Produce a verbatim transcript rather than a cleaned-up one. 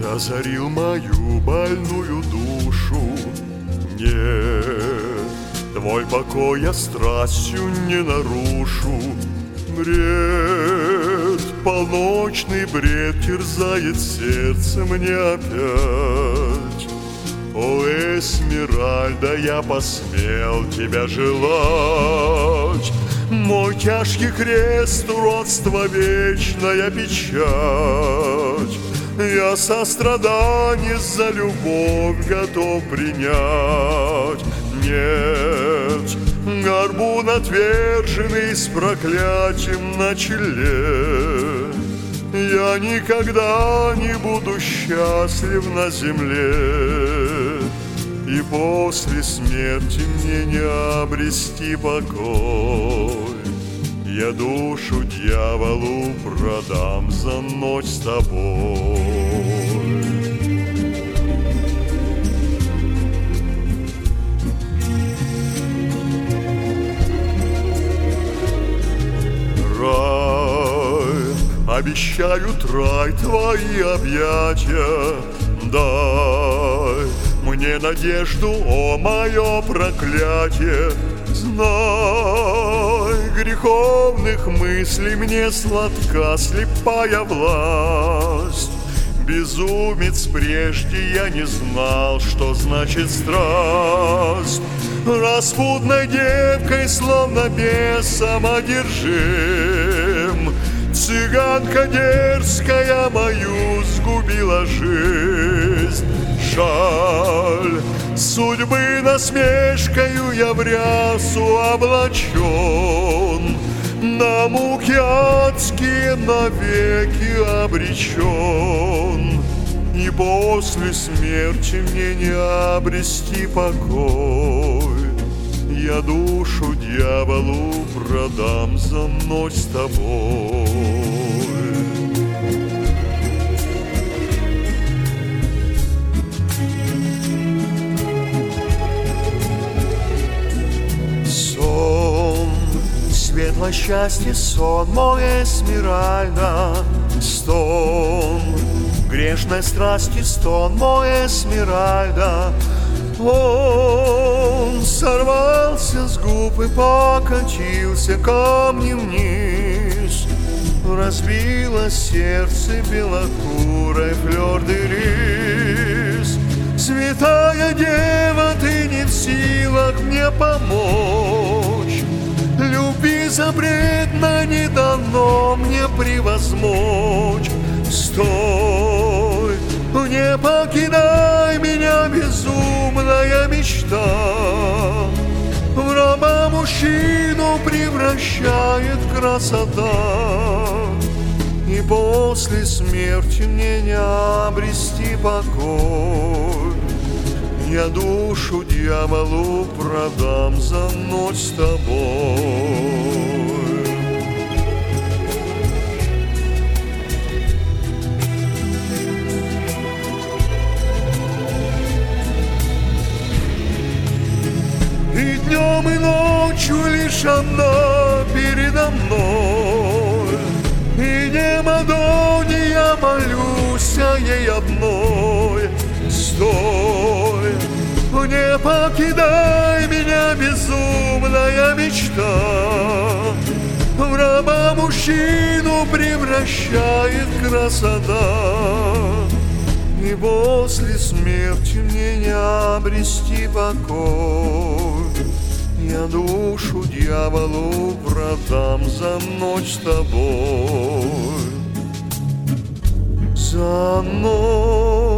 озарил мою больную душу. Нет, твой покой я страстью не нарушу. Бред, полночный бред терзает сердце мне опять. О, Эсмеральда, я посмел тебя желать. Мой тяжкий крест, уродство, вечная печать. Я сострадание за любовь готов принять. Нет, горбун отверженный с проклятием на челе. Я никогда не буду счастлив на земле, и после смерти мне не обрести покой. Я душу дьяволу продам за ночь с тобой. Рай, обещают рай твои объятия. Дай мне надежду, о мое проклятие. Знай, греховных мыслей мне сладка слепая власть. Безумец, прежде я не знал, что значит страсть. Распутной девкой, словно бесом одержим, цыганка дерзкая мою сгубила жизнь. Жаль, судьбы насмешкою я в рясу облачен, на муки адские навеки обречен. И после смерти мне не обрести покой. Я душу дьяволу продам за ночь с тобой. Светлое счастье, сон мой, Эсмеральда, стон грешной страсти, стон мой, Эсмеральда. Он сорвался с губ и покатился камнем вниз. Разбило сердце белокурой флёр-де-лис. Святая дева, ты не в силах мне помочь. Люби запретно, не дано мне превозмочь. Стой, не покидай меня, безумная мечта. В раба мужчину превращает красота. И после смерти мне не обрести покой. Я душу дьяволу продам за ночь с тобой. И днем, и ночью лишь она передо мной. И не Мадонне я молюсь, а ей одной. Стой, не покидай меня, безумная мечта. В раба мужчину превращает красота. И после смерти мне не обрести покой. Я душу дьяволу продам за ночь с тобой. За ночь.